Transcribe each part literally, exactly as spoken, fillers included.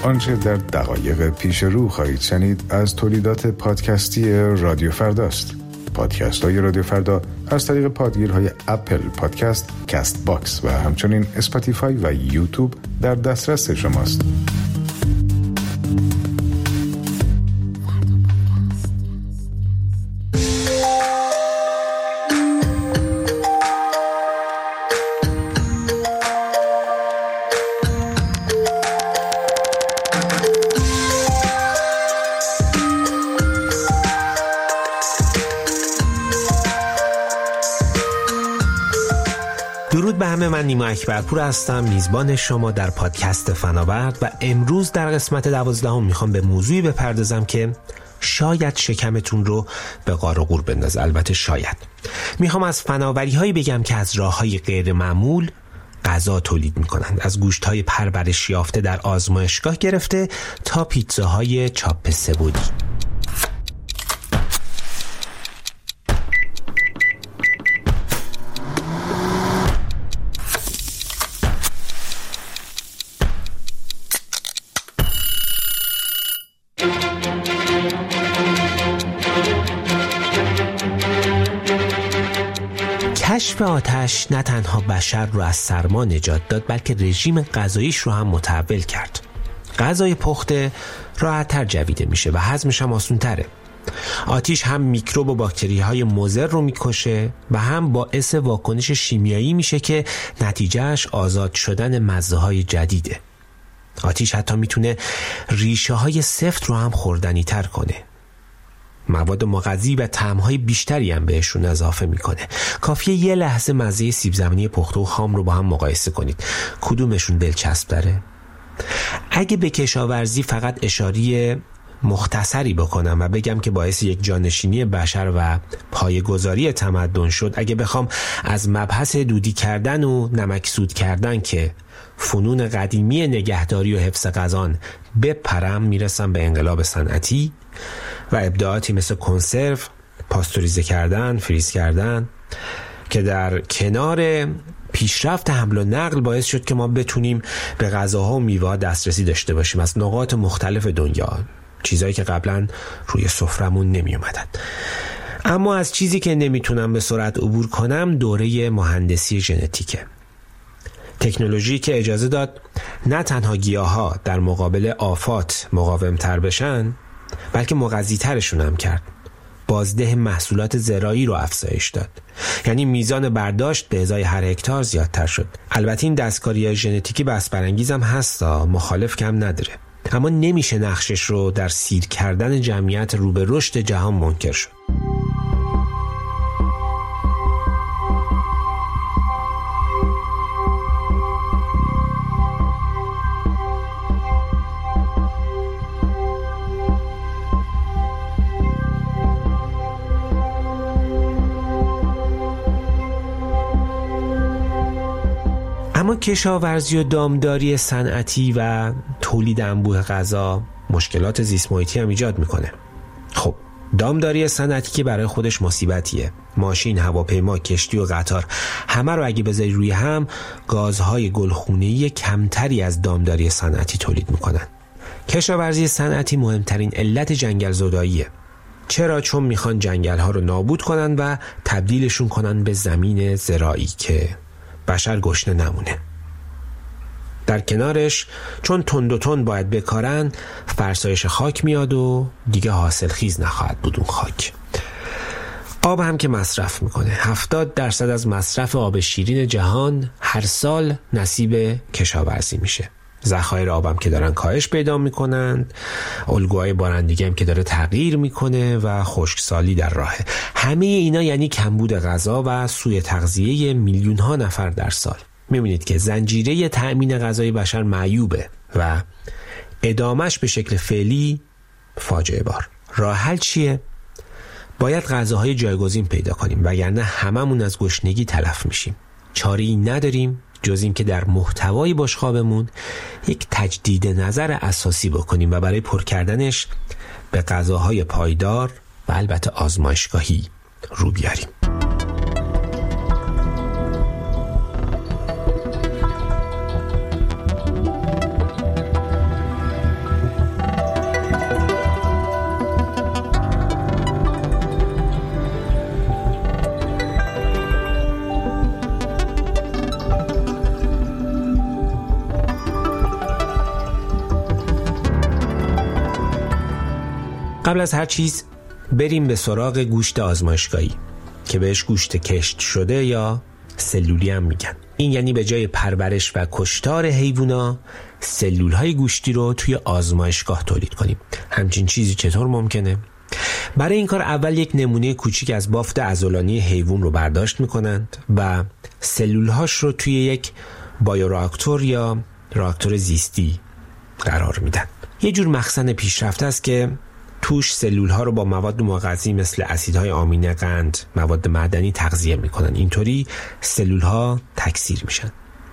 آنچه در دقایق پیش رو خواهید شنید از تولیدات پادکستی رادیو فرداست. پادکست های رادیو فردا از طریق پادگیرهای اپل پادکست، کست باکس و همچنین اسپاتیفای و یوتیوب در دسترس شماست. درود به همه، من نیما اکبرپور هستم، میزبان شما در پادکست فناورد و امروز در قسمت دوازدهم میخوام به موضوعی بپردازم که شاید شکمتون رو به غار و غور بندازه. البته شاید. میخوام از فناوری هایی بگم که از راه های غیر معمول غذا تولید میکنند، از گوشت های پرورش یافته در آزمایشگاه گرفته تا پیتزاهای چاپ سه‌بعدی. کشف آتش نه تنها بشر رو از سرما نجات داد، بلکه رژیم غذاییش رو هم متحول کرد. غذای پخته راحت‌تر جویده میشه و هضمش هم آسان‌تره. آتش هم میکروب و باکتری‌های مضر رو میکشه و هم باعث واکنش شیمیایی میشه که نتیجهش آزاد شدن مزه‌های جدیده. آتش حتی میتونه ریشه‌های سفت رو هم خوردنی‌تر کنه. مواد مغذی و طعم‌های بیشتری هم بهشون اضافه میکنه. کافیه یه لحظه مزه سیب زمینی پخته و خام رو با هم مقایسه کنید. کدومشون دلچسب داره؟ اگه به کشاورزی فقط اشاره مختصری بکنم و بگم که باعث یک جانشینی بشر و پایه‌گذاری تمدن شد، اگه بخوام از مبحث دودی کردن و نمکسود کردن که فنون قدیمی نگهداری و حفظ غذان بپرم، میرسم به انقلاب صنعتی و ابداعاتی مثل کنسرو، پاستوریزه کردن، فریز کردن که در کنار پیشرفت حمل و نقل باعث شد که ما بتونیم به غذاها و میوه‌ها دسترسی داشته باشیم از نقاط مختلف دنیا، چیزایی که قبلا روی سفرمون نمی اومدن. اما از چیزی که نمیتونم به سرعت عبور کنم دوره مهندسی ژنتیکه. تکنولوژی که اجازه داد نه تنها گیاها در مقابل آفات مقاوم‌تر بشن، بلکه مغذی‌ترشون هم کرد. بازده محصولات زراعی رو افزایش داد. یعنی میزان برداشت به ازای هر هکتار زیادتر شد. البته این دستکاری ژنتیکی بس برانگیز هم هستا، مخالف کم نداره. اما نمیشه نقشش رو در سیر کردن جمعیت رو به رشد جهان منکر شد. اما کشاورزی و دامداری صنعتی و تولید انبوه غذا مشکلات زیست محیطی هم ایجاد میکنه. خب دامداری صنعتی که برای خودش مصیبتیه. ماشین، هواپیما، کشتی و قطار همه رو اگه بذاری روی هم، گازهای گلخونه‌ای کمتری از دامداری صنعتی تولید میکنن. کشاورزی صنعتی مهمترین علت جنگل زداییه. چرا؟ چون میخوان جنگل ها رو نابود کنن و تبدیلشون کنن به زمین زراعی که بشر گشنه نمونه. در کنارش چون تند و تند باید بکارن، فرسایش خاک میاد و دیگه حاصل خیز نخواهد بود اون خاک. آب هم که مصرف میکنه. هفتاد درصد از مصرف آب شیرین جهان هر سال نصیب کشاورزی میشه. ذخایر آبم که دارن کاهش پیدا میکنند، الگوهای بارندگی هم که داره تغییر میکنه و خشکسالی در راهه. همه اینا یعنی کمبود غذا و سوء تغذیه میلیون ها نفر در سال. میبینید که زنجیره تأمین غذای بشر معیوبه و ادامش به شکل فعلی فاجعه بار. راه حل چیه؟ باید غذاهای جایگزین پیدا کنیم، وگرنه هممون از گشنگی تلف میشیم. چاره‌ای نداریم جز این که در محتوای بشقابمون یک تجدید نظر اساسی بکنیم و برای پر کردنش به غذاهای پایدار و البته آزمایشگاهی رو بیاریم. قبل از هر چیز بریم به سراغ گوشت آزمایشگاهی که بهش گوشت کشت شده یا سلولی هم میگن. این یعنی به جای پرورش و کشتار حیوونا سلولهای گوشتی رو توی آزمایشگاه تولید کنیم. همچین چیزی چطور ممکنه؟ برای این کار اول یک نمونه کوچیک از بافت عضلانی حیوان رو برداشت میکنند و سلولهاش رو توی یک بایوراکتور یا راکتور زیستی قرار میدن. یه جور مخزن پیشرفته است که توش سلولها رو با مواد مغذی مثل اسیدهای آمینه، قند، مواد معدنی تغذیه میکنن. اینطوری سلولها تکثیر میشن.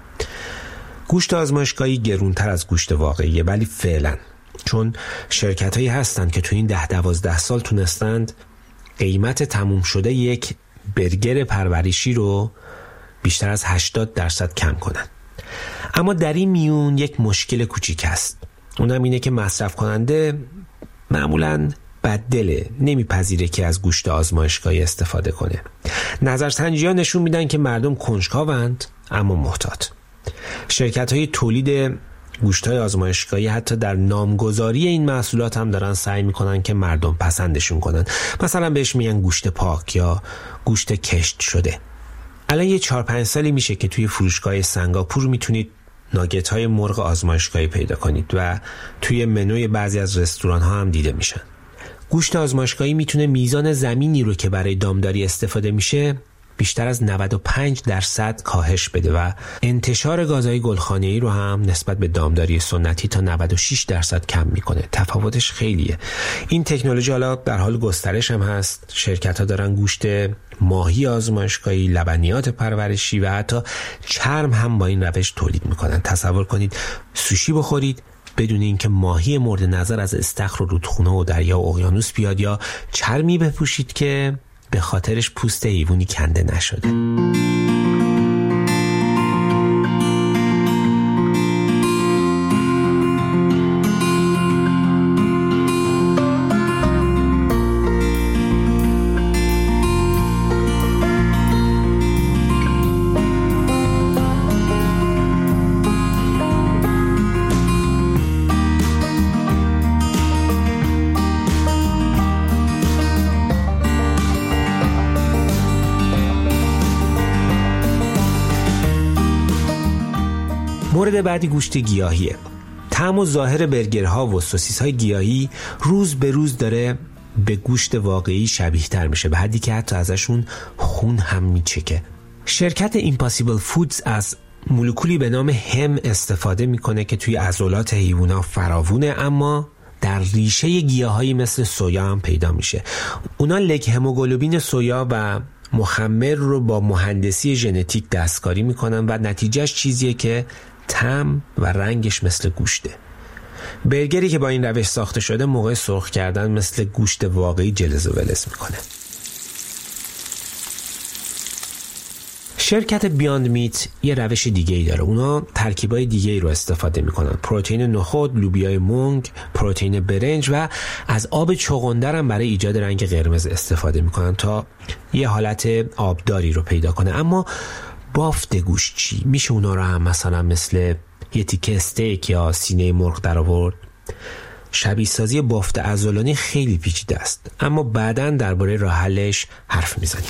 گوشت آزمایشگاهی گرونتر از گوشت واقعیه، ولی فعلا چون شرکت هایی هستند که تو این ده دوازده سال تونستند قیمت تموم شده یک برگر پرورشی رو بیشتر از هشتاد درصد کم کنن. اما در این میون یک مشکل کوچیک هست. اونم اینه که مصرف کننده معمولاً بددله، نمیپذیره که از گوشت آزمایشگاهی استفاده کنه. نظرسنجی‌ها نشون میدن که مردم کنجکاوند اما محتاط. شرکت‌های تولید گوشت‌های آزمایشگاهی حتی در نامگذاری این محصولات هم دارن سعی میکنن که مردم پسندشون کنن. مثلا بهش میگن گوشت پاک یا گوشت کشت شده. الان یه چهار پنج سالی میشه که توی فروشگاه سنگاپور میتونید ناگت های مرغ آزمایشگاهی پیدا کنید و توی منوی بعضی از رستوران ها هم دیده میشن. گوشت آزمایشگاهی میتونه میزان زمینی رو که برای دامداری استفاده میشه بیشتر از نود و پنج درصد کاهش بده و انتشار گازهای گلخانه‌ای رو هم نسبت به دامداری سنتی تا نود و شش درصد کم میکنه. تفاوتش خیلیه. این تکنولوژی حالا در حال گسترش هم هست. شرکت‌ها دارن گوشت ماهی آزمایشگاهی، لبنیات پرورشی و حتی چرم هم با این روش تولید میکنن. تصور کنید سوشی بخورید بدون اینکه ماهی مورد نظر از استخر و رودخونه و دریا و اقیانوس بیاد، یا چرمی بپوشید که به خاطرش پوست حیوانی کنده نشده. مورد بعدی گوشت گیاهیه. طعم و ظاهر برگرها و سوسیس‌های گیاهی روز به روز داره به گوشت واقعی شبیه تر میشه، به حدی که حتی ازشون خون هم میچکه. شرکت ایمپاسیبل فودز از مولکولی به نام هم استفاده میکنه که توی عضلات حیوونا فراوونه، اما در ریشه گیاهایی مثل سویا هم پیدا میشه. اونا لگ هموگلوبین سویا و مخمر رو با مهندسی ژنتیک دستکاری میکنن و نتیجهش چیزیه که طعم و رنگش مثل گوشته. برگری که با این روش ساخته شده موقع سرخ کردن مثل گوشت واقعی جلز و ولز میکنه. شرکت بیاند میت یه روش دیگه ای داره. اونا ترکیبای دیگه ای رو استفاده میکنن. پروتئین نخود، لوبیای مونگ، پروتئین برنج و از آب چغندر هم برای ایجاد رنگ قرمز استفاده میکنن تا یه حالت آبداری رو پیدا کنه. اما بافت گوشت چی؟ میشه اونا رو هم مثلا مثل یه تیکه استیک یا سینه مرغ در آورد؟ شبیه سازی بافت عضلانی خیلی پیچیده است، اما بعداً درباره راه حلش حرف میزنیم.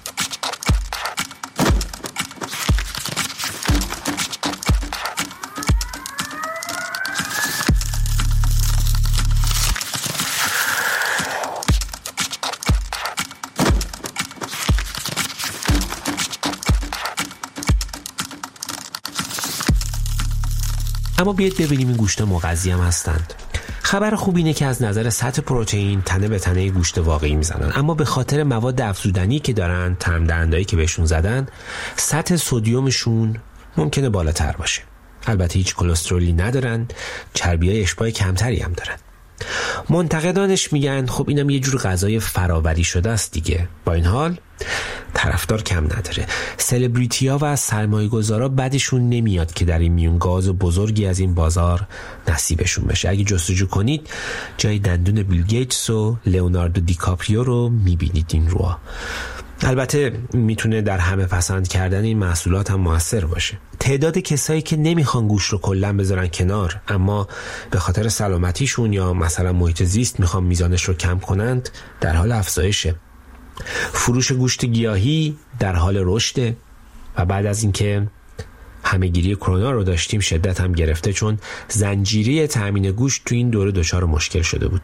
اما بیاید ببینیم این گوشت مغذی هم هستند. خبر خوب اینه که از نظر سطح پروتئین تنه به تنه گوشت واقعی میزنن، اما به خاطر مواد افزودنی که دارن، طعم دهنده‌ای که بهشون زدن، سطح سدیمشون ممکنه بالاتر باشه. البته هیچ کلسترولی ندارن، چربیای اشباع کمتری هم دارن. منتقدانش میگن خب اینم یه جور غذای فراوری شده است دیگه. با این حال طرفدار کم نداره. سلبریتی‌ها و سرمایه‌گذارا بدشون نمیاد که در این میون گاز بزرگی از این بازار نصیبشون بشه. اگه جستجو کنید جای دندون بیل گیتس و لئوناردو دیکاپریو رو میبینید این رو. البته میتونه در همه پسند کردن این محصولات هم موثر باشه. تعداد کسایی که نمیخوان گوشت رو کلا بذارن کنار اما به خاطر سلامتیشون یا مثلا محیط زیست میخوان میزانش رو کم کنند در حال افزایشه. فروش گوشت گیاهی در حال رشده و بعد از اینکه همه‌گیری کرونا رو داشتیم شدت هم گرفته، چون زنجیره تامین گوشت تو این دوره دچار مشکل شده بود.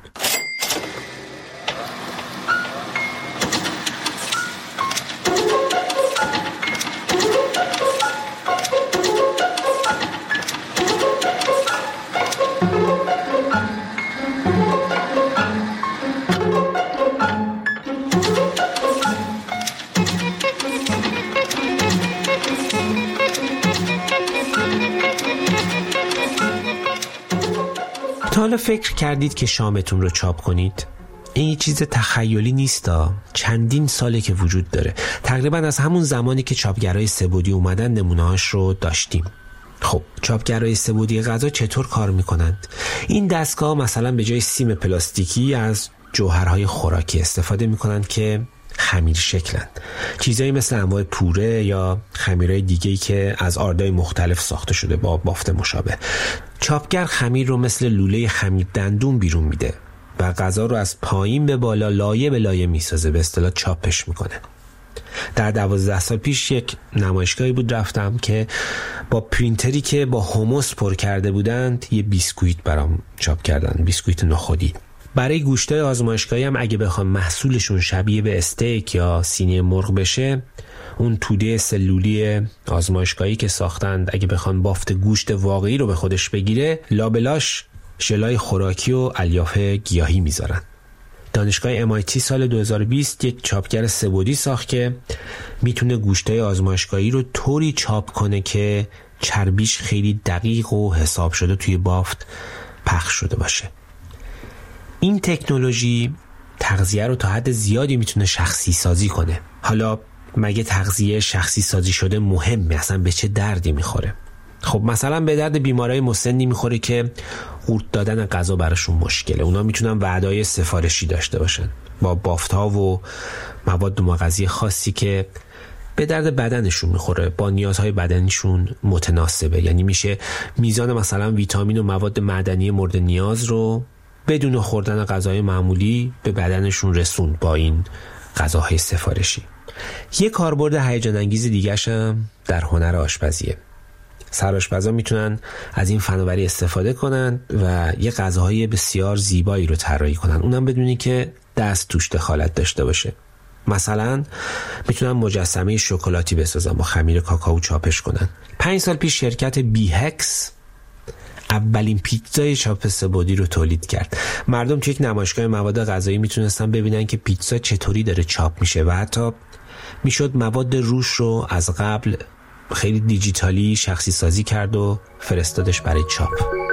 تا حالا فکر کردید که شامتون رو چاپ کنید؟ این یه چیز تخیلی نیستا، چندین ساله که وجود داره. تقریبا از همون زمانی که چاپگرای سه‌بعدی اومدن نمونه‌هاش رو داشتیم. خب چاپگرای سه‌بعدی غذا چطور کار میکنند؟ این دستگاه مثلا به جای سیم پلاستیکی از جوهرهای خوراکی استفاده میکنند که خمیر شکلند. چیزایی مثل انواع پوره یا خمیرهای دیگه‌ای که از آردای مختلف ساخته شده با بافت مشابه. چاپگر خمیر رو مثل لوله خمیر دندون بیرون میده و غذا رو از پایین به بالا لایه به لایه میسازه، به اصطلاح چاپش میکنه. در دوازده سال پیش یک نمایشگاهی بود رفتم که با پرینتری که با هموس پر کرده بودند یه بیسکویت برام چاپ کردن، بیسکویت نخودی. برای گوشتای آزمایشگاهی هم اگه بخوام محصولشون شبیه به استیک یا سینه مرغ بشه، اون توده سلولی آزمایشگاهی که ساختند اگه بخوان بافت گوشت واقعی رو به خودش بگیره، لابلاش ژلای خوراکی و الیاف گیاهی میذارن. دانشگاه ام آی تی سال دو هزار و بیست یک چاپگر سه‌بعدی ساخت که میتونه گوشتای آزمایشگاهی رو طوری چاپ کنه که چربیش خیلی دقیق و حساب شده توی بافت پخش شده باشه. این تکنولوژی تغذیه رو تا حد زیادی میتونه شخصی سازی کنه. حالا مگه تغذیه شخصی سازی شده مهمه؟ اصلا به چه دردی میخوره؟ خب مثلا به درد بیمارای مسنی میخوره که قورت دادن غذا براشون مشکله. اونا میتونن وعده‌های سفارشی داشته باشن با بافت‌ها و مواد مغذی خاصی که به درد بدنشون میخوره، با نیازهای بدنشون متناسبه. یعنی میشه میزان مثلا ویتامین و مواد معدنی مورد نیاز رو بدون خوردن غذای معمولی به بدنشون رسوند با این غذاهای سفارشی. یک کاربرد هیجان انگیز دیگه‌ش هم در هنر آشپزیه. سرآشپزا میتونن از این فناوری استفاده کنن و یه غذاهای بسیار زیبایی رو طراحی کنن، اونم بدونی که دست توش دخالت داشته باشه. مثلا میتونن مجسمه شکلاتی بسازن، با خمیر کاکائو چاپش کنن. پنج سال پیش شرکت بی هکس اولین پیتزای چاپ سه‌بعدی رو تولید کرد. مردم توی یک نمایشگاه مواد غذایی میتونستن ببینن که پیتزا چطوری داره چاپ میشه و حتی میشد مواد روش رو از قبل خیلی دیجیتالی شخصی سازی کرد و فرستادش برای چاپ.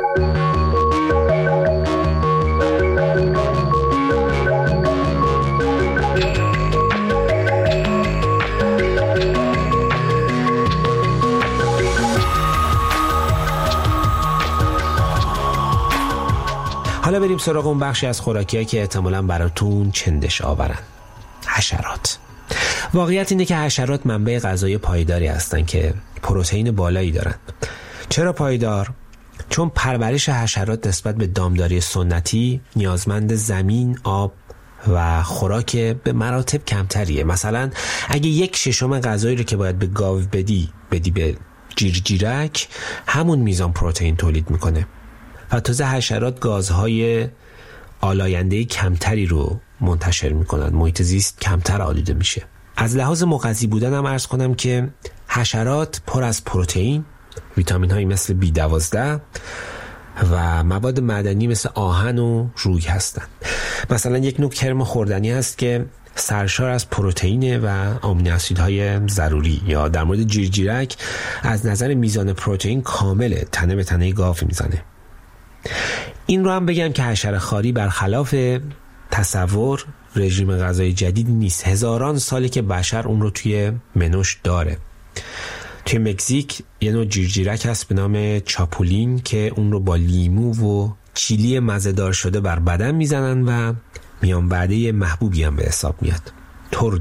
حالا بریم سراغ اون بخشی از خوراکی‌هایی که احتمالاً براتون چندش آورن. حشرات. واقعیت اینه که حشرات منبع غذایی پایداری هستن که پروتئین بالایی دارن. چرا پایدار؟ چون پرورش حشرات نسبت به دامداری سنتی نیازمند زمین، آب و خوراک به مراتب کمتریه. مثلا اگه یک ششم غذایی رو که باید به گاو بدی بدی به جیرجیرک، همون میزان پروتئین تولید میکنه. و تازه حشرات گازهای آلاینده کمتری رو منتشر میکنن، محیط زیست کمتر آلوده میشه. از لحاظ مغذی بودن هم عرض کنم که حشرات پر از پروتئین، ویتامین هایی مثل بی دوازده و مواد معدنی مثل آهن و روی هستن. مثلا یک نوع کرم خوردنی هست که سرشار از پروتئین و آمینو اسیدهای ضروری. یا در مورد جیرجیرک از نظر میزان پروتئین کامله، تنه به تنه گاو میزنه. این رو هم بگم که حشره خواری برخلاف تصور رژیم غذایی جدید نیست. هزاران ساله که بشر اون رو توی منوش داره. توی مکزیک یه نوع جیرجیرک هست به نام چاپولین که اون رو با لیمو و چیلی مزه‌دار شده بر بدن میزنن و میان وعده محبوبی هم به حساب میاد. تورد و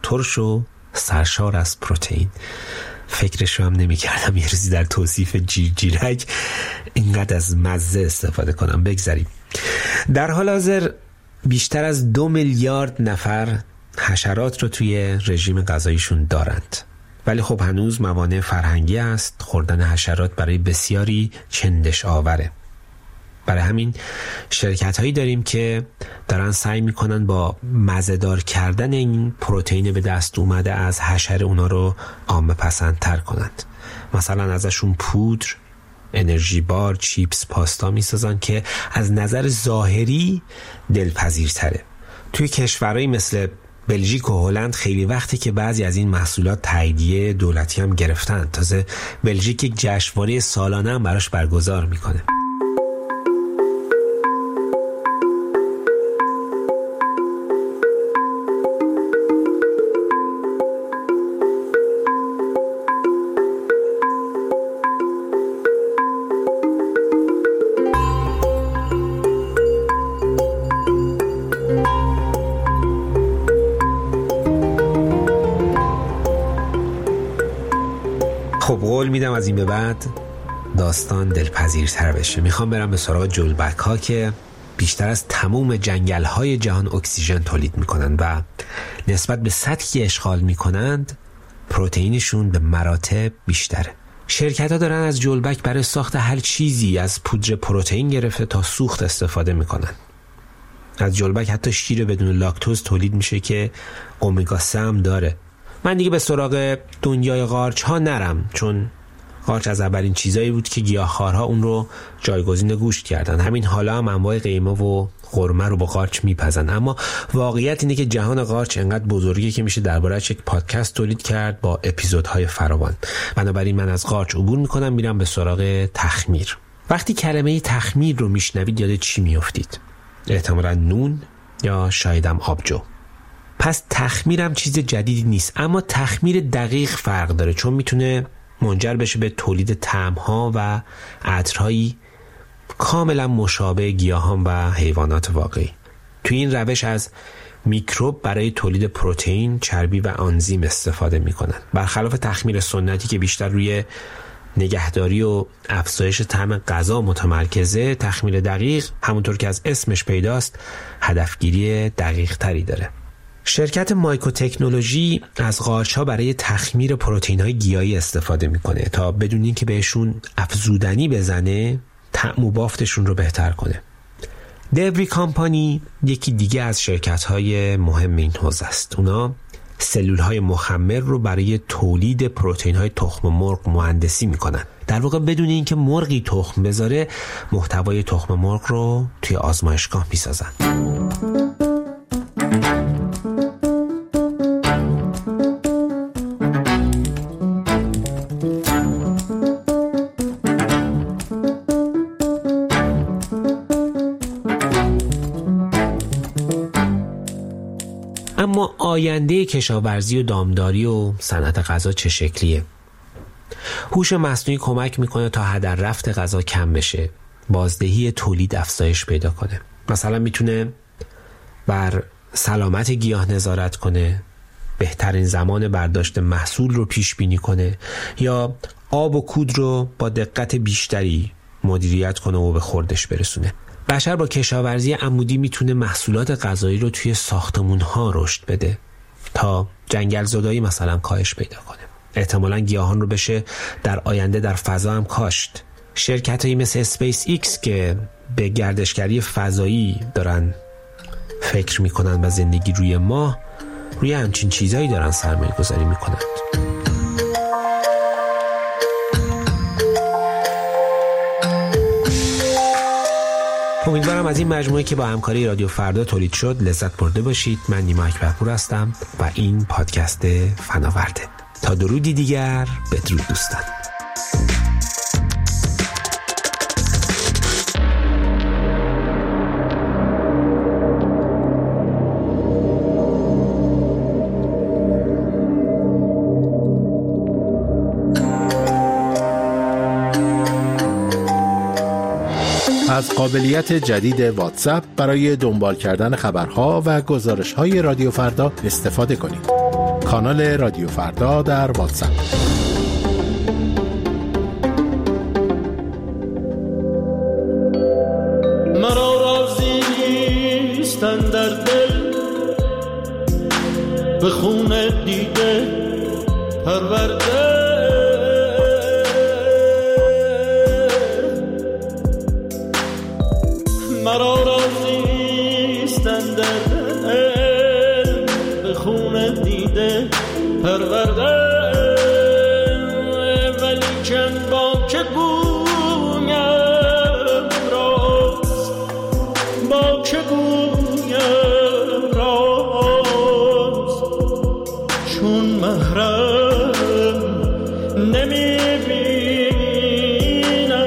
ترش و سرشار از پروتئین. فکرش رو هم نمی کردم یه روزی در توصیف جیرجیرک اینقدر از مزه استفاده کنم. بگذاریم. در حال حاضر بیشتر از دو میلیارد نفر حشرات رو توی رژیم غذاییشون دارند، ولی خب هنوز موانع فرهنگی است. خوردن حشرات برای بسیاری چندش آوره. برای همین شرکت هایی داریم که دارن سعی میکنن با مزه‌دار کردن این پروتئین به دست اومده از حشره اونا رو عامه پسندتر کنند. مثلا ازشون پودر، انرژی بار، چیپس، پاستا میسازن که از نظر ظاهری دلپذیرتره. توی کشورهایی مثل بلژیک و هلند خیلی وقتی که بعضی از این محصولات تاییدیه دولتی هم گرفتن. تازه بلژیک یک جشنواره سالانه هم براش برگزار میکنه. خب قول میدم از این به بعد داستان دلپذیرتر بشه. میخوام برم به سراغ جلبک ها که بیشتر از تموم جنگل های جهان اکسیژن تولید میکنن و نسبت به سطحی که اشغال میکنند پروتئینشون به مراتب بیشتره. شرکت ها دارن از جلبک برای ساخت هر چیزی از پودر پروتئین گرفته تا سوخت استفاده میکنن. از جلبک حتی شیر بدون لاکتوز تولید میشه که امگا سه هم داره. من دیگه به سراغ دنیای قارچ ها نرم، چون قارچ از اولین چیزایی بود که گیاهخوارها اون رو جایگزین گوشت کردن. همین حالا هم انواع قیمه و قرمه رو با قارچ میپزن. اما واقعیت اینه که جهان قارچ انقدر بزرگه که میشه درباره‌اش یک پادکست تولید کرد با اپیزودهای فراوان. بنابراین من از قارچ عبور میکنم، میرم به سراغ تخمیر. وقتی کلمه تخمیر رو میشنوید یاد چی میافتید؟ احتمالاً نون یا شایدم آبجو. پس تخمیرم چیز جدیدی نیست، اما تخمیر دقیق فرق داره، چون میتونه منجر بشه به تولید طعم‌ها و عطرهایی کاملا مشابه گیاهان و حیوانات واقعی. توی این روش از میکروب برای تولید پروتئین، چربی و آنزیم استفاده میکنن. برخلاف تخمیر سنتی که بیشتر روی نگهداری و افزایش طعم غذا متمرکزه، تخمیر دقیق همونطور که از اسمش پیداست هدفگیری دقیق تری داره. شرکت مایکرو تکنولوژی از قارچ‌ها برای تخمیر پروتئین‌های گیاهی استفاده میکنه تا بدون اینکه بهشون افزودنی بزنه طعم و بافتشون رو بهتر کنه. دیوری کامپانی یکی دیگه از شرکت‌های مهم این حوزه است. اونا سلول‌های مخمر رو برای تولید پروتئین‌های تخم مرغ مهندسی میکنن. در واقع بدون اینکه مرغی تخم بذاره محتوای تخم مرغ رو توی آزمایشگاه میسازن. اما آینده کشاورزی و دامداری و صنعت غذا چه شکلیه؟ هوش مصنوعی کمک میکنه تا هدر رفت غذا کم بشه، بازدهی تولید افزایش پیدا کنه. مثلا میتونه بر سلامت گیاه نظارت کنه، بهترین زمان برداشت محصول رو پیش بینی کنه یا آب و کود رو با دقت بیشتری مدیریت کنه و به خوردش برسونه. بشر با کشاورزی عمودی میتونه محصولات غذایی رو توی ساختمون‌ها رشد بده تا جنگل زدایی مثلا کاهش پیدا کنه. احتمالاً گیاهان رو بشه در آینده در فضا هم کاشت. شرکتایی مثل اسپیس ایکس که به گردشگری فضایی دارن فکر میکنن و زندگی روی ماه، روی همچین چیزایی دارن سرمایه گذاری میکنن. امیدوارم از این مجموعه که با همکاری رادیو فردا تولید شد لذت برده باشید. من نیما اکبرپور هستم و این پادکست فناورده. تا درودی دیگر، بدرود دوستان. از قابلیت جدید واتساپ برای دنبال کردن خبرها و گزارش‌های رادیو فردا استفاده کنید. کانال رادیو فردا در واتساپ. مرا راضی نیستن در دل به خون دیده پرورده، مرا راضی نیستن در دل به خون دیده پرورده، ولی چند با که گویم راز، با که گویم راز، چون محرم نمیبینم.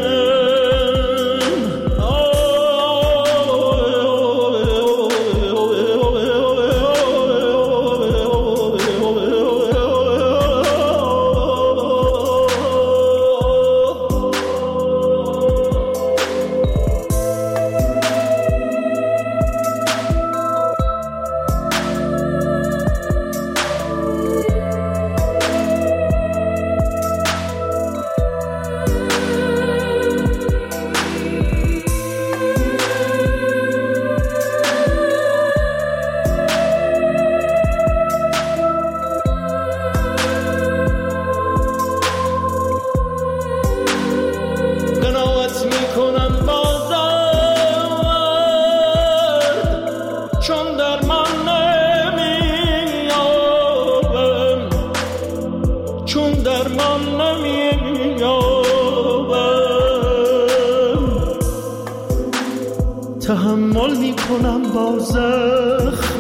تحمل می کنم با زخم.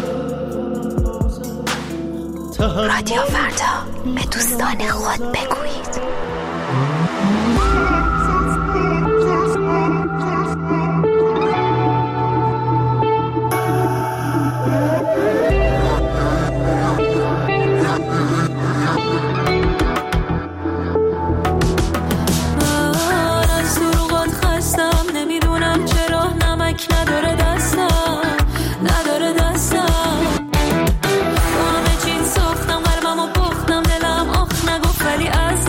رادیو فردا به دوستان خود بگویید. نداره دستم، نداره دستم، با همه چیز ساختم قلبم و پختم دلم آخ نگفت ولی از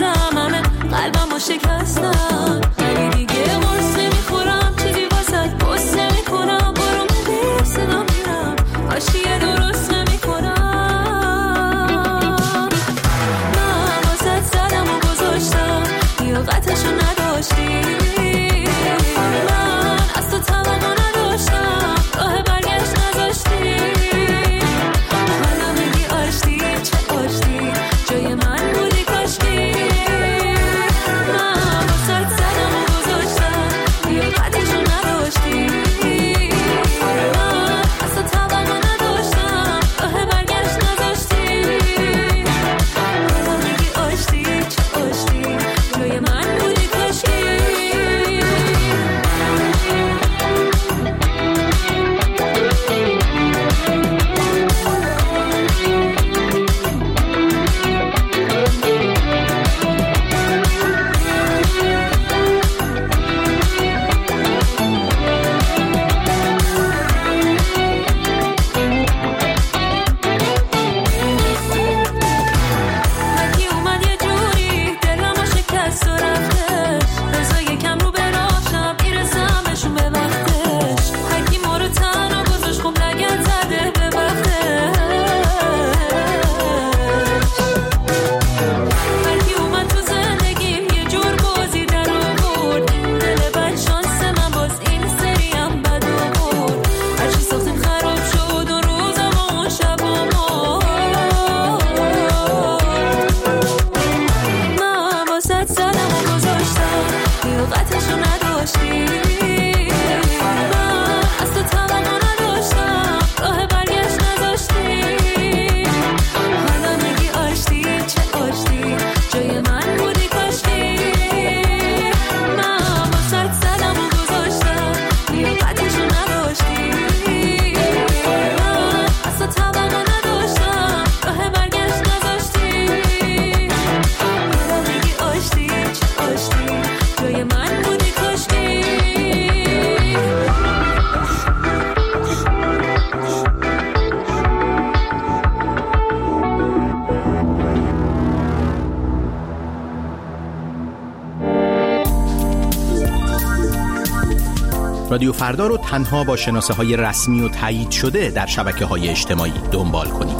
رادیو فردا رو تنها با شناسه های رسمی و تایید شده در شبکه های اجتماعی دنبال کنید.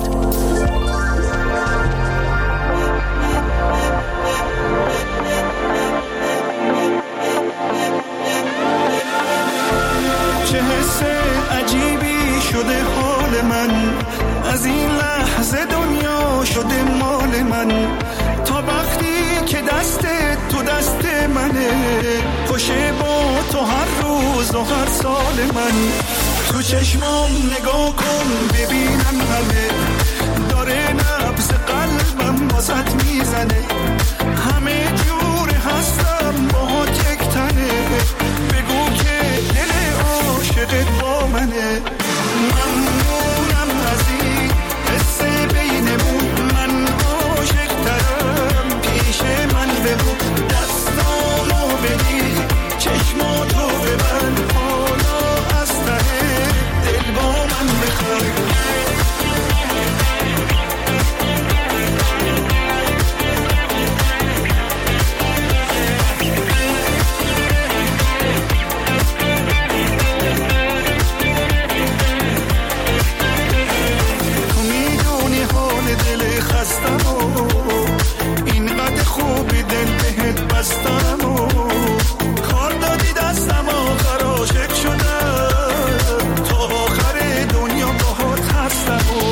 چه حس عجیبی شده حال من، از این لحظه دنیا شده مال من، تا وقتی که دست تو دست منه، خوشه با تو هر روز و هر سال من. تو چشمام نگاه کن ببینم همه، داره نبض قلبم واسط میزنه، همه جور هستم باهات یک تنه، بگو که دل عاشقت با منه. ممنونم از این حس بینمون، من عاشق ترم پیش من بمون، دستامو بدی چشماتو ببند، حالا از ته دل با من بخوای. اینقدر خوبی دل بهت بستم و کار دادی دستم آخر عاشق شدم، تا آخر دنیا باهات هستم و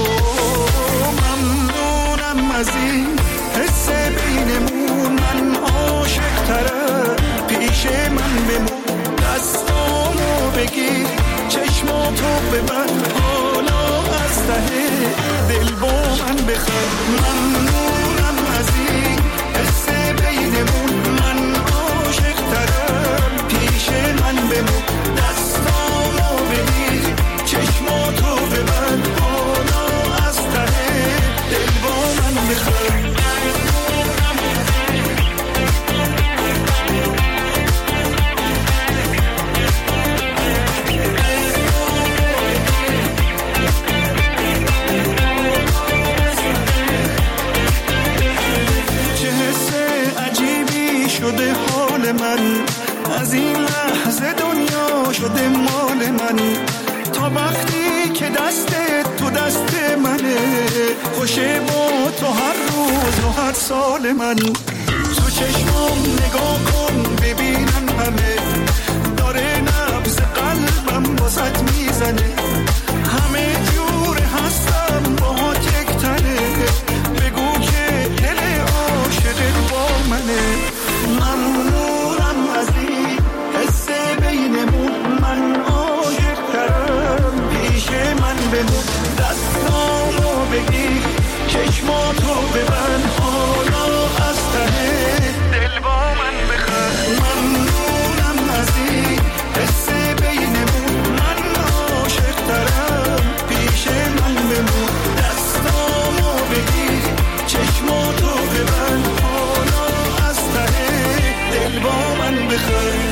ممنونم از این حس بینمون، من عاشق ترم پیش من بمون، دستامو بگیر چشماتو ببند، حالا از ته دل با من بخواد. ممنونم از این حس بینمون، من عاشق ترم پیش من بمون، دستامو بگیر چشماتو ببند، حالا از ته دل با من بخواد. شده حال من، از این لحظه دنیا شده مال من، تا وقتی که دست تو دست منه، خوشه با تو هر روز و هر سال من. تو چشمام نگاه کن ببینم همه، داره نبض قلبم واسط میزنه، همه جور هستم باهات یک تنه، بگو که دل عاشقت با منه. ممنونم از این حس بینمون، من عاشق ترم پیش من بمون، دستامو بگیر چشماتو ببند، حالا از ته دل با من بخواد. ممنونم از این حس بینمون، من عاشق ترم پیش من بمون، دستامو بگیر چشماتو ببند، حالا از ته دل با من بخواد.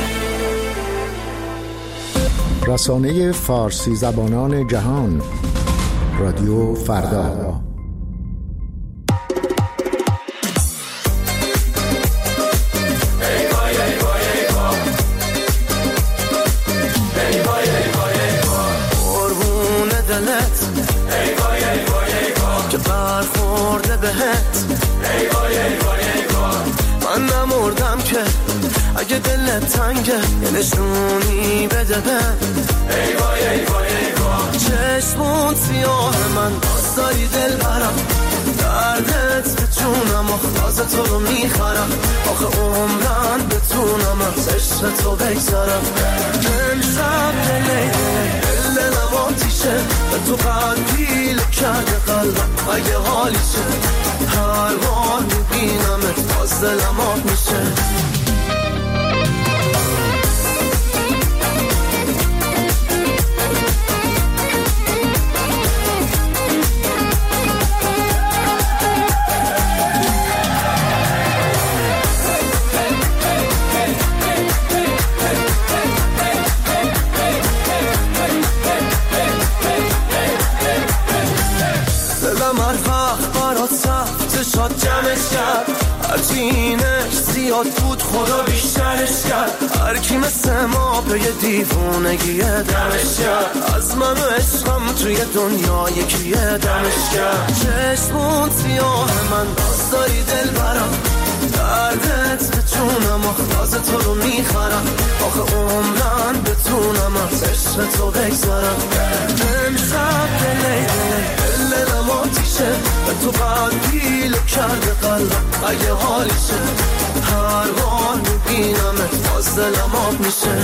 رسانه فارسی زبانان جهان، رادیو فردا. که برخورده بهت، ای وای ای وای ای وای، من نمردم که اگه دلت تنگه یه نشونی بده بهم، ای وای ای وای ای وای، چشمون سیاه من باز داری دل برم، دردت به جونم و تازه تو رو میخرم، آخه عمرن بتونم از عشق تو بگذارم، امشب دلی دل نماتیشه، به تو قلبی لکرده قلبم اگه حالیشه، هر بار میبینمت باز دلم آب میشه. شاد جمعش کرد، هرچی اینش زیاد بود خدا بیشترش کرد. هر کی مثل ما به یه دیوونگیه دمش کرد. از من و عشقم توی دنیا یکیه دمش کرد. چشمون سیاه من باز داری دل برم، دردت به جونم آخواز تو رو میخرم. آخه عمرن بتونم از عشق تو بگذارم. امشب دلی دلی دلم آتیشه، به تو بعد پیل کرده قلبم. اگه حالیشه هر بار میبینمت باز دلم آب میشه.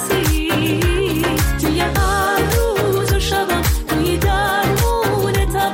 توی هر روز و شبم توی درمون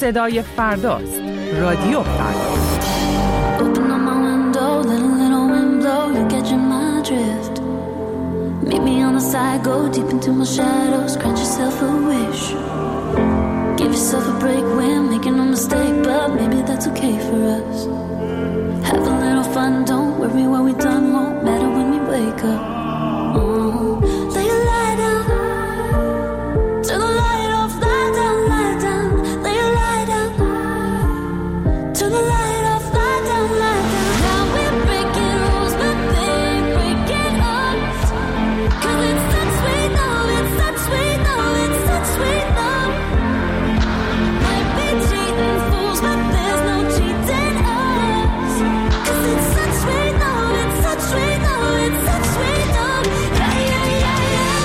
صدای فرداست. رادیو فردا. Open up my window, let a little wind blow, you're catching my drift. Meet me on the side, go deep into my shadows, grant yourself a wish. Give yourself a break, we're making a mistake, but maybe that's okay for us. Have a little fun, don't worry what we've done, won't matter when we wake up. Oh, lay your light down, turn the light off, light down, light down. Lay your light down, turn the light off, light down, light down. Now we're breaking rules, but they ain't breaking us. 'Cause it's such sweet love, it's such sweet love, it's such sweet love. Might be cheating fools, but there's no cheating us. 'Cause it's such sweet love, it's such sweet love, it's such sweet love. Yeah, yeah, yeah, yeah.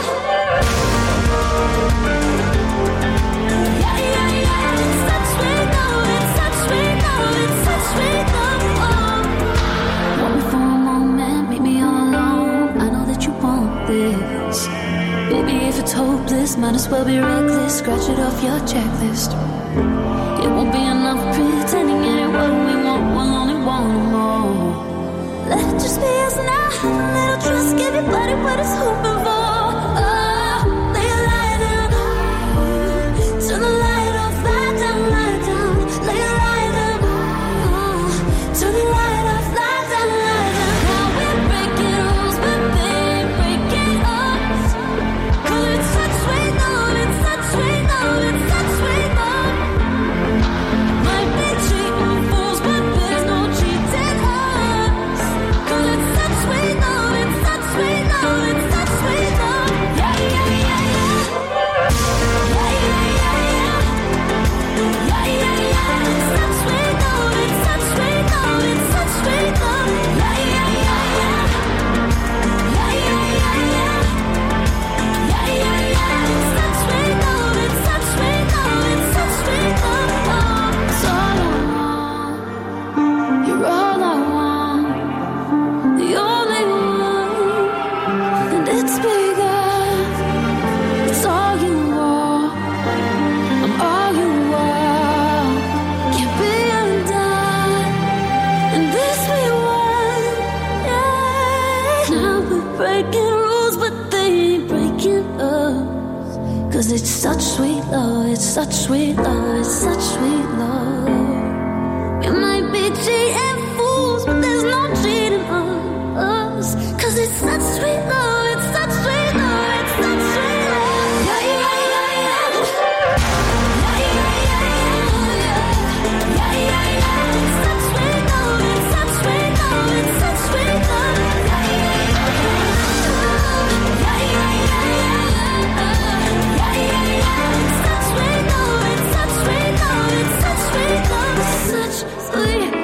Yeah, yeah, yeah. It's such sweet love, it's such sweet love, it's such sweet love. Oh. Want me for a moment, meet me all alone. I know that you want this. Baby, if it's hopeless, might as well be reckless. Scratch it off your checklist. It won't be enough pretending it ain't what we want. We'll only want more. Let it just be us now. Have a little trust, give your body what it's hoping for. Oh, lay your light down, turn the light off, light down, light down. Lay your light down, oh, turn the light off, light down, light down. Now we're breaking rules, but they ain't breaking us. 'Cause it's such sweet love, it's such sweet love, it's such sweet love. Might be cheating fools, but there's no cheating us. 'Cause it's such sweet love, it's such sweet love, it's such sweet love. Yeah, yeah, yeah, yeah. Yeah, yeah, yeah, yeah. Yeah, yeah, yeah. It's such sweet love, it's such sweet love, it's such sweet love. Yeah, yeah, yeah, yeah. Yeah, yeah, yeah, yeah. Yeah, yeah, yeah. It's such sweet love, it's such sweet love, it's such sweet love. Oh, it's all I want. You're all I want. The only one. And it's bigger. It's all you want. I'm all you want. Can't be undone. And this we want. Yeah. Now we're breaking rules, but they ain't breaking us. 'Cause it's such sweet love, it's such sweet love, it's such sweet love. We might be cheating fools, but there's no cheating on us. 'Cause it's such sweet love, it's such sweet love, it's such sweet love. Yeah, yeah, yeah, yeah. Yeah, yeah, yeah, yeah. Yeah, yeah, yeah. It's such sweet love, it's such sweet love, it's such sweet love. Yeah, yeah, yeah, yeah. Yeah, yeah, yeah, yeah. Yeah, yeah, yeah. It's such sweet love, it's such sweet love, it's such sweet love, it's such sweet love.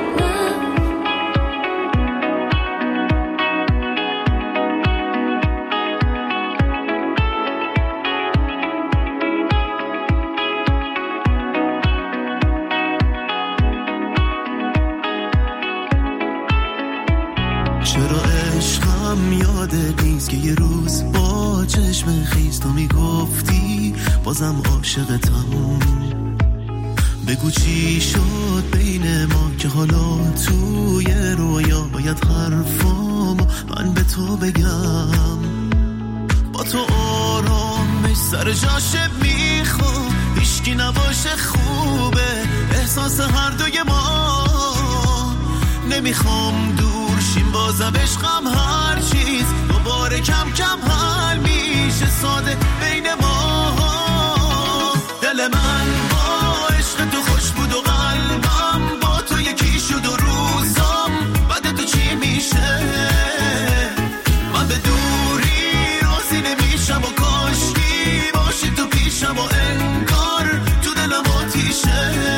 چرا عشقم یادت نیست که یه روز با چشم خیز تو میگفتی بازم عاشقتم. بگو چی شد بین ما که حالا توی رویا باید حرفامو من به تو بگم. با تو آرامش سر جاشه میخوام، هیچکی نباشه خوبه احساس هر دوی ما. نمیخوام دور شیم بازم عشقم هر چیز دوباره کم کم حل میشه ساده بین ما. دل من با عشق تو خوش بود و قلبم با تو یکی شد و روزم بعد تو چی میشه. من به دوری راضی نمیشم و کاشکی باشی تو پیشم و انگار تو دلم آتیشه.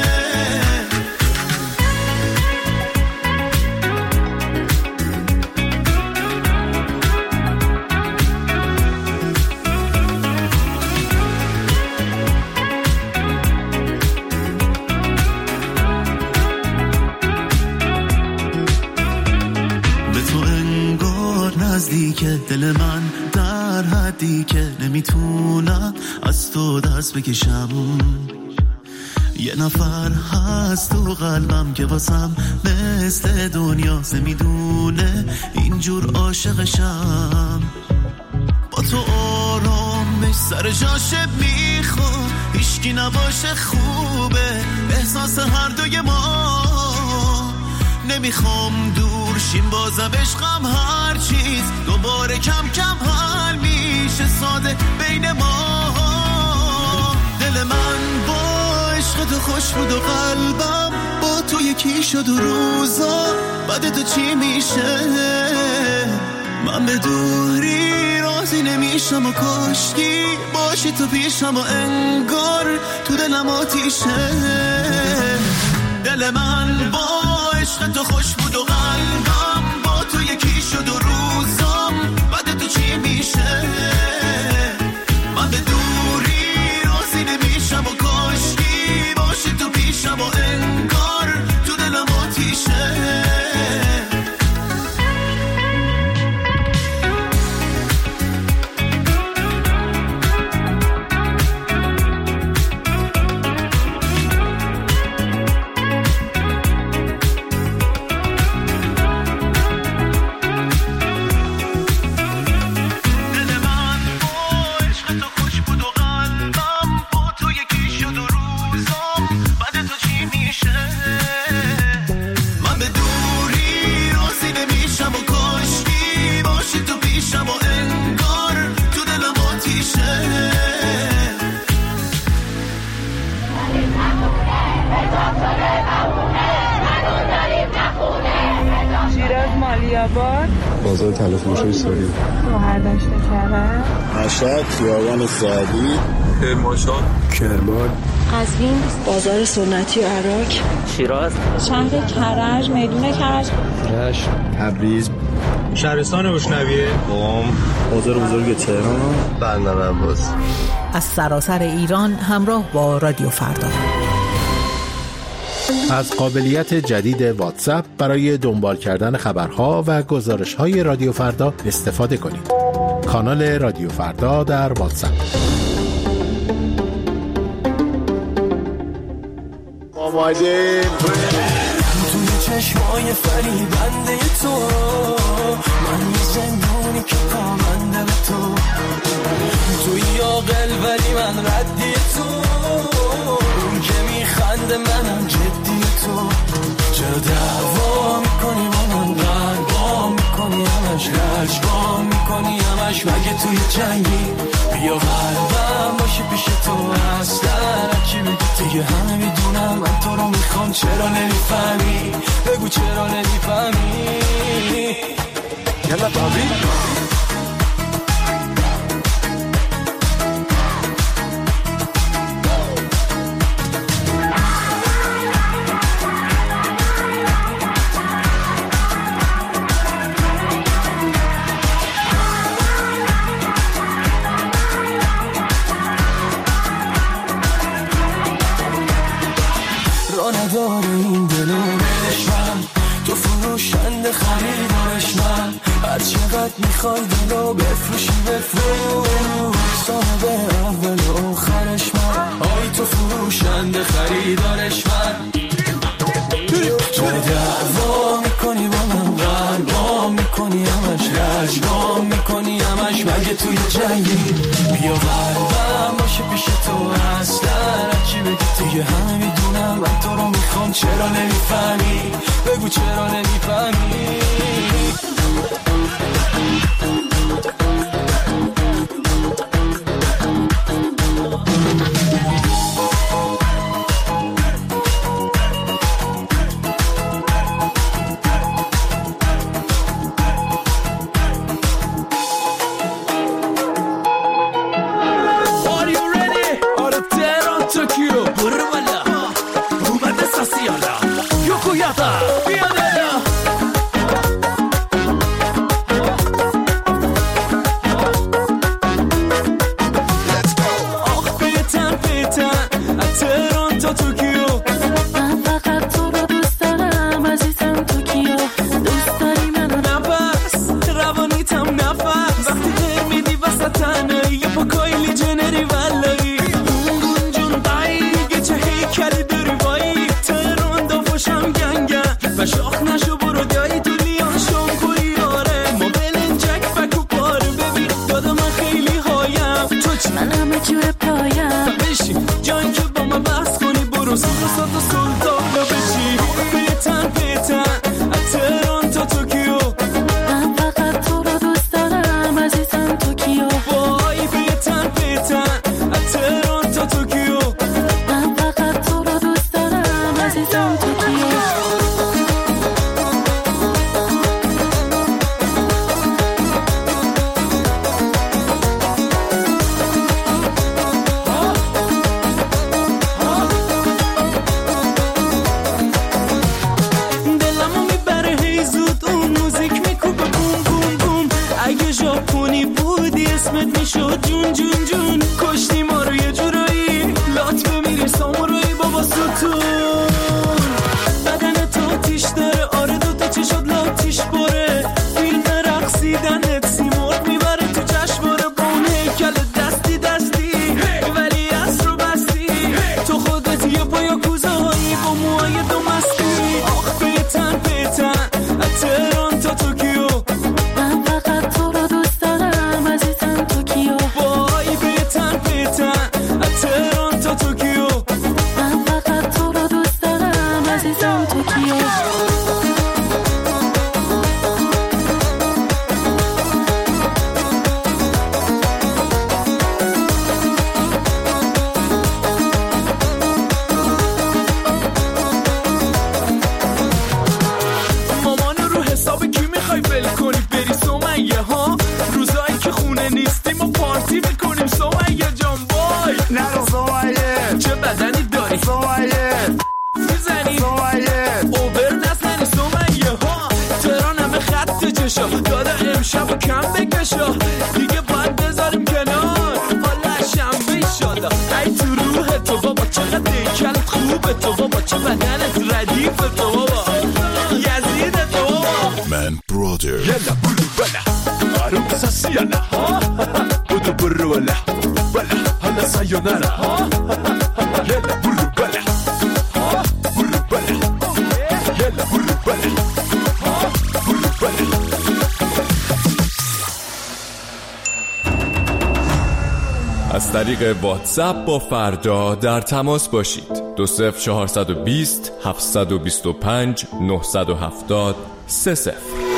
نزدیکه دل من در حدی که نمیتونم از تو دست بکشم. یه نفر هست تو قلبم که واسم مثل دنیا میدونه اینجور عاشقشم. با تو آرامش سر جاشه میخوام، هیچکی نباشه خوبه احساس هر دوی ما. نمیخوام دور شیم بازم عشقم هر چیز دوباره کم کم حل میشه ساده بین ما. دل من با عشق تو خوش بود و قلبم با تو یکی شد و روزا بعد تو چی میشه؟ من به دوری راضی نمیشم و کاشکی باشی تو پیشم و انگار تو دلم آتیشه. دل من با عشق تو خوش بود و قلبم با تو یکی شد و روزام بعد تو چی میشه؟ من به دوری راضی نمیشم و کاشکی باشی تو پیشم و انگار تو دلم آتیشه. بازار تلفروشی ساری شوهر داشته کرده مشهد خیابان سعدی کرمانشاه کرمان قزوین بازار سنتی عراق شیراز شهر کرج میدون کرج رشت تبریز شهرستان بشنویه قم بازار بزرگ تهران بندر عباس. از سراسر ایران همراه با رادیو فردا. از قابلیت جدید واتساپ برای دنبال کردن خبرها و گزارش‌های رادیو فردا استفاده کنید. کانال رادیو فردا در واتساپ. آماده توی چشمای فریبنده تو من یه زندونی که کامنده به تو توی عاقل ولی من ردی تو اون که میخنده منم جدی تو چرا دعوا میکنی با من قلبا میکنی همش رجبا میکنی همش مگه توی جنگی بیا قلبم باشی پیش تو اصلا چی بگی دیگه همه میدونم من تو رو میخوام چرا نمیفهمی بگو چرا نمیفهمی یلا بابی نداره این دل بهش من تو فروشنده خریدارش من هر چقدر میخوای دلو بفروشی بفروش صاحب اول و آخرش من آی تو فروشنده خریدارش من چرا دعوا میکنی با من قلبا میکنی همش رجبا میکنی همش مگه توی جنگی بیا قلبم باشه پیش تو اصلا چی بگی دیگه همه میدونم من تو رو میخوام چرا نمیفهمی بگو چرا نمیفهمی به جور پایم بشین جایی که با من بحث کنی برو سود و ساد و سلطان رو بشی بیتن بیتن از تهران تا توکیو من فقط تو رو دوست دارم عزیزم توکیو وای بیتن بیتن از تهران تا توکیو من فقط تو رو دوست دارم عزیزم توکیو اسمت میشد جون جون جون کشتی ما رو یه جورایی لات بمیری سامورایی بابا ستون بدن تو تیش داره آره دو تا چشات لاتیش باره فیلم رقصیدنت سیمرغ میبره تو جشنواره با اون هیکل دستی دستی ولی از رو بستی تو خودت یه پایا کوزهایی با موهای دو مستی آخ بیتن بیتن از تهران تا توکیو من فقط تو رو دوست دارم عزیزم توکیو وای بیتن بیتن از تهران تا توکیو من فقط تو رو دوست دارم عزیزم توکیو مامانو رو حساب کی میخوای ول کنی بری سمیه ها روزایی که خونه نیستیم و پارتی میکنیم سمیه جان وای نرو سمیه چه بدنی داری سمیه میزنی سمیه اوبر نزنی سمیه ها تهران همه خط چشا دادا امشب و کم بکشا دیگه باید بذاریم کنار حالا شنبه ایشالا ای تو روح تو بابا چقدر دیکلت خوبه تو بابا چه بدنت ردیف تو بابا یزید تو بابا من برادر یلا برو بلا عروس سیالا بودو برو بلا بلا حالا سایونارا یلا برو بلا برو بلا یلا برو بلا برو بلا از طریق واتساپ با فردا در تماس باشید. دو صفر چهارصد و بیست هفتصد و بیست و پنج نهصد و هفتاد سه صفر.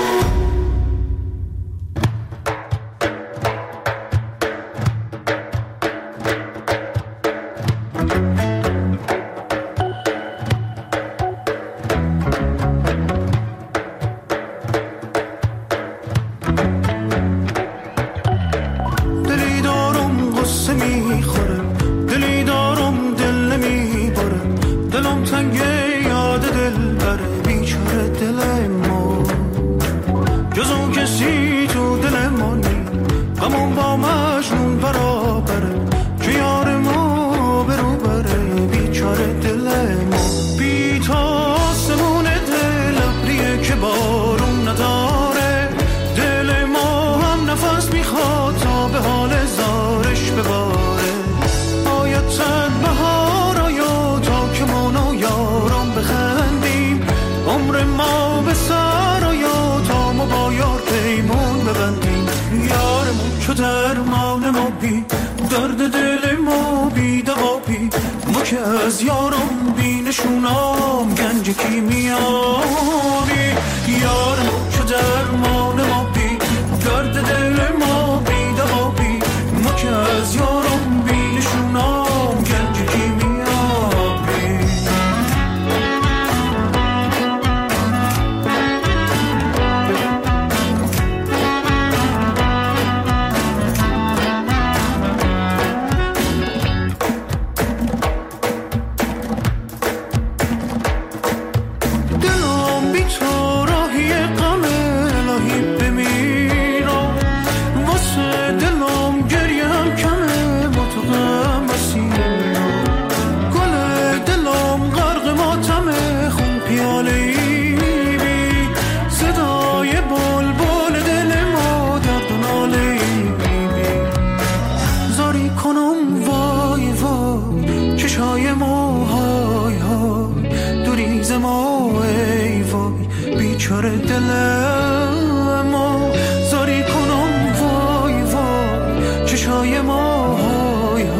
دلی دارم غصه میخوره دلی دارم دل نمیباره دلم تنگه یاد دل بره بیچاره دل ما جز اون کسی تو دل ما نی غمون با مجنون برابره که یار ما برو بره بیچاره دل ما بی تا آسمون دل ابریه که بارون نداره دل ما هم نفس میخواد تا به حال زارش بباره آیا تن بهار آیا تا که ما یارم بخندیم عمر ما به سر آیا تا ما با یار پیمون ببندیم یارمون چو درمان ما بی درد دل ما بی دوا بی ما که از یارم بی نشونام گنج کیمیابی یارمون چو درمان ما بی درد دل ما بی دوا بی ما که از یارم بی نشونام گنج کیمیابی دلم بی تو راهی غم الهی بمیرم واسه دلم گریه هم کمه با تو غم بسیرم گل دلم غرق ماتمه خون پیاله ای بی صدای بلبل دل ما درد و ناله ای بی زاری کنم وای وای چشای ما های های دوریز ما ای وای بیچاره دل ما زاری کنم وای وای چشای ما های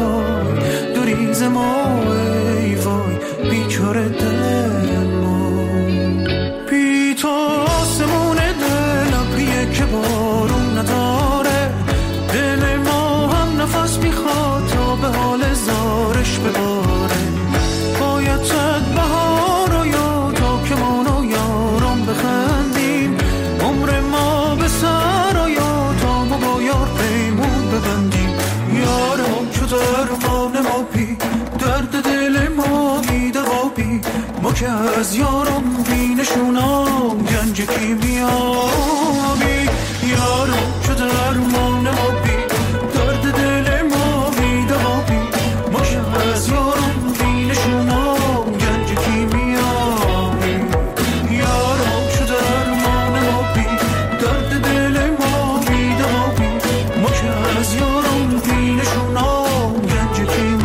که از یارم بینشونم گنج کیمیابی یارم شده درمان ما بی درد دل ما بی دوابی ما که از یارم بینشونم گنج کیمیابی یارم شده درمان ما بی درد دل ما بی دوابی ما که از یارم بینشونم گنج کیمیابی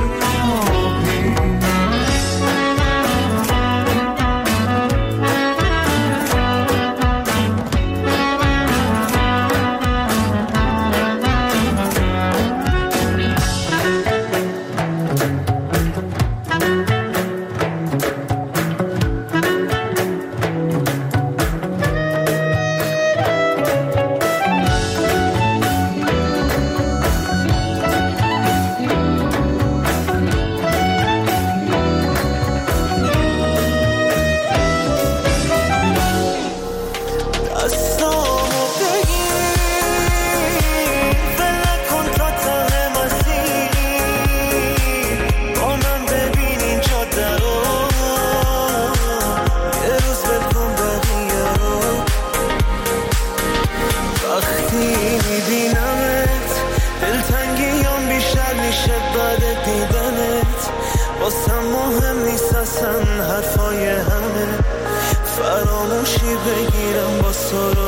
حرفای همه فراموشی بگیرم با سر